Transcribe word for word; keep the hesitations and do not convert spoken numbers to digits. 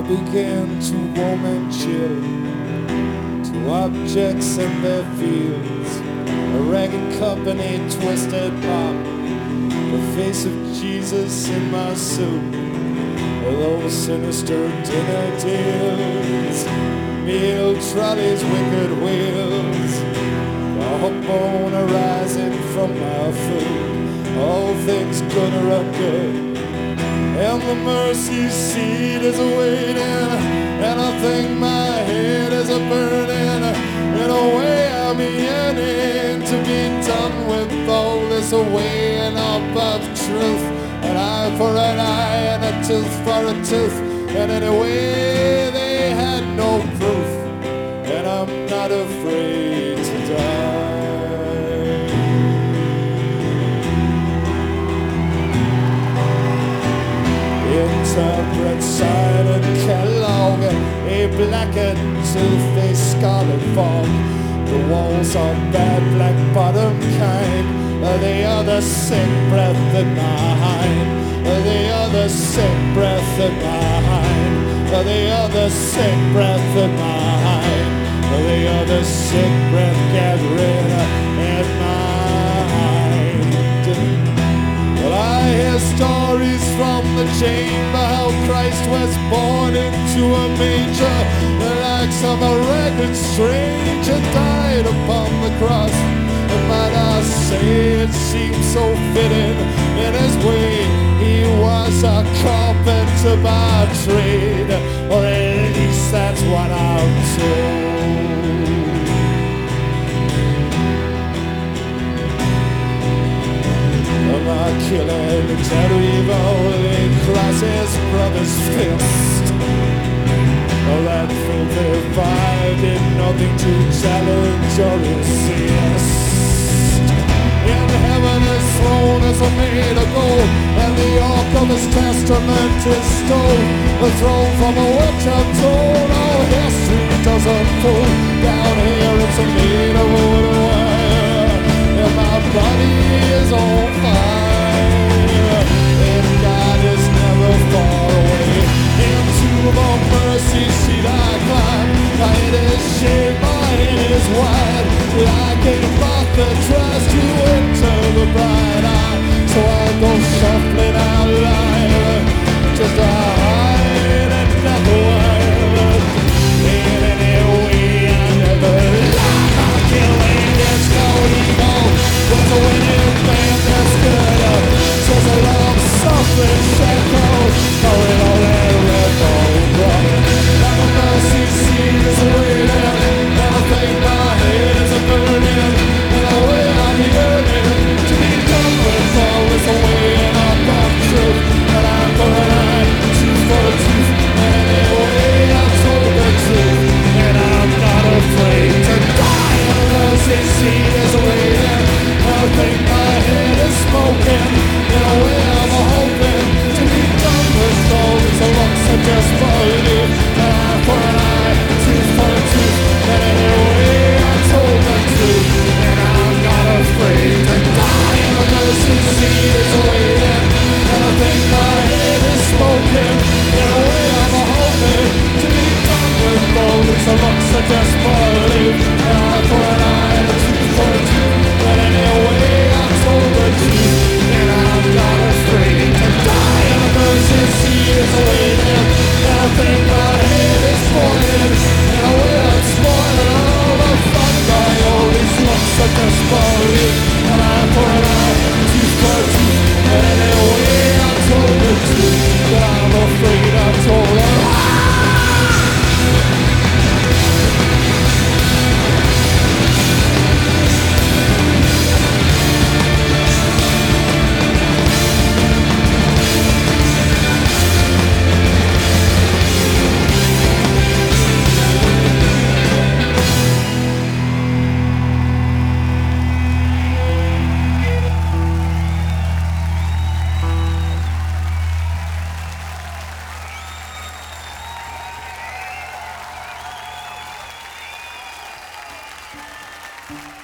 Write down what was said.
began to warm and chill to objects in their fields. A ragged company twisted pop, the face of Jesus in my soup, with those sinister dinner deals, meal trolleys, wicked wheels, the hope bone arising from my food. All things good are good, and the mercy seat is waiting, and I think my head is a burning. In a way I'm yearning to be done with all this weighing up of truth. An eye for an eye and a tooth for a tooth, and anyway they had no proof, and I'm not afraid to die. Interpret Simon Kellogg, a blackened two-faced scarlet fog. The walls are bad black bottom kind, the other sick breath in mine, the other sick breath in mine, the other sick breath in mine, the other sick breath gathering in mind. Well, I hear stories from the chamber how Christ was born into a manger, like some ragged stranger died upon the cross. And might I say it seems so fitting in his way. He was a carpenter by trade, or at least that's what I'm told. My killing terrible across his brother's fist. Oh, that filthy fire did nothing to challenge or resist. In heaven his throne is made of gold, and the ark of his testament is stone. The throne from which I'm told all history does unfold. Down here it's made of wood and wire, and my body is on fire, and God is never far away. Into the mercy seat I climb, my head is shaved, my head is wide, like a moth that tries to enter the bright eye. So I go shuffling out alive, just a hide and death wild. In any way I never lie, my killing is no evil. What's a winning man that's good? Says a love something shackled, oh it all that red bone rock. Like a mercy seat is waiting, and I think my head is a burning, and the way I'm yearning to be done with all this weighing up of truth. But I'm for an eye, tooth for a tooth, and anyway I told the truth, and I'm not afraid to die. And the mercy seat is waiting, I think my head is smoking. In a way I'm hoping to be done with all these looks I just believe. An eye for an eye, tooth for a tooth, and anyway I told the truth, and I'm not afraid to die. And the mercy seat is waiting, and I think my head is smoking. In a way I'm hoping to be done with all these looks I just believe. An eye for an eye, a tooth for a tooth, but anyway I told the truth, and I'm not afraid to die. And the mercy seat is waiting, and I think my head is spoiling. And I will I'm spoiling all the fun by all these looks I just believe. An eye for an eye, tooth for a tooth, but anyway I told the truth, but I'm afraid I told a lie. Thank you.